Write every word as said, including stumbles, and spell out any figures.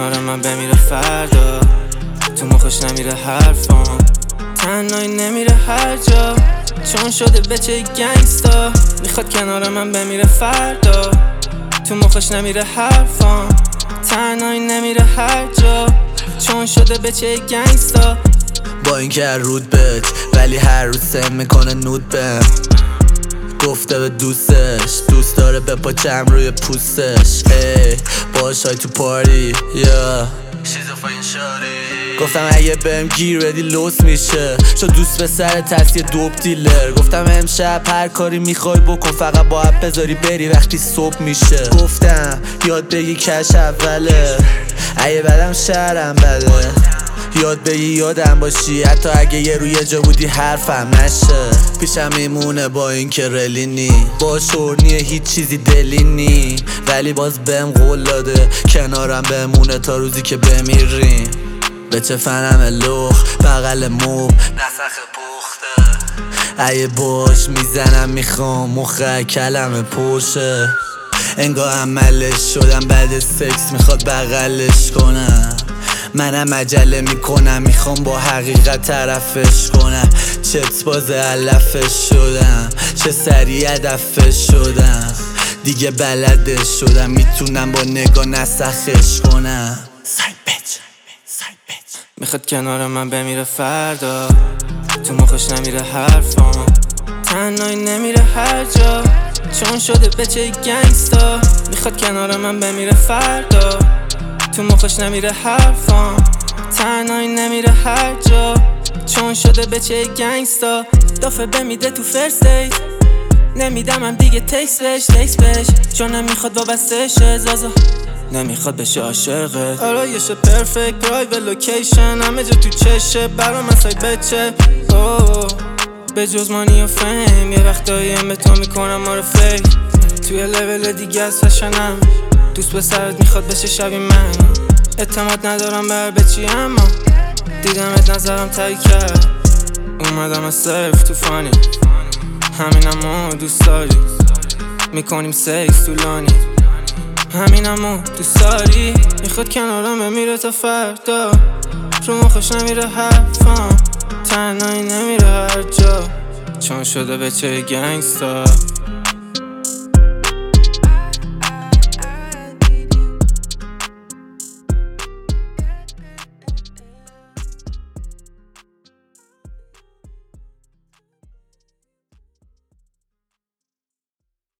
کنار من بمیره فردا، تو مخش نمیره حرفام، تنهایی نمیره هر جا، چون شده بچه گنگستا. میخواد کنار من بمیره فردا، تو مخش نمیره حرفام، تنهایی نمیره هر جا، چون شده بچه گنگستا. با اینکه هر رود بچ ولی هر روز سم میکنه نود بهم. گفته به دوستش دوست داره بپاچم روی پوستش. ای باش های تو پارتی یا شیزوفرین شاری. گفتم اگه بهم گیر بدی لوس میشه، شد دوست به سر ترس یه دوب دیلر. گفتم امشب هر کاری میخوای بکن، فقط باید بذاری بری وقتی صبح میشه. گفتم یاد بگی کش اوله، اگه بدم شهرم بده. یاد بگی یادم باشی حتی اگه یه روی جا بودی حرفم نشه. پیشم میمونه با این که رلی نی، با شورنیه هیچ چیزی دلی نی، ولی باز بهم قول داده کنارم بمونه تا روزی که بمیریم. به چه فنم لخ بغل موب نسخ پخته، اگه باش میزنم میخوام مخه کلم پرشه. انگار عملش شدم بعد سکس میخواد بغلش کنم، منم عجله میکنم میخوام با حقیقت طرفش کنم. چت باز علفش شدم، چه سریع هدفش شدم، دیگه بلدش شدم میتونم با نگاه نسخش کنم. ساید بیچ ساید بیچ. میخواد کنار من بمیره فردا، تو مخش نمیره حرفام، تنهایی نمیره هر جا، چون شده بچه گنگستا. میخواد کنار من بمیره فردا، تو مخش نمیره حرفام، تنهایی نمیره هر جا، چون شده بچه گنگستا. دافه بمیده تو فرست دیت، نمیدم هم دیگه تکس بش تکس بش، چون نمیخواد وابسته شه زازا، نمیخواد بشه عاشقت. آرایش پرفکت پرایوت لوکیشن، همه جا تو چشه برا من سایت بچه. اوه به جز مانی و فیم یه وقتایی هم به تو میکنم ما رو فیک، توی لول دیگه از فشنم، دوست به سرت میخواد بشه شبیه من. اعتماد ندارم بر بچی اما دیدمت نظرم تایی کرد، اومدم از صرف تو فانی، همینمو دوست داری، میکنیم سکس طولانی، همینمو دوست داری. میخواد کنارم بمیره تا فردا، رو مخش نمیره حرفام، تنهایی نمیره هر جا، چون شده بچه گنگستا.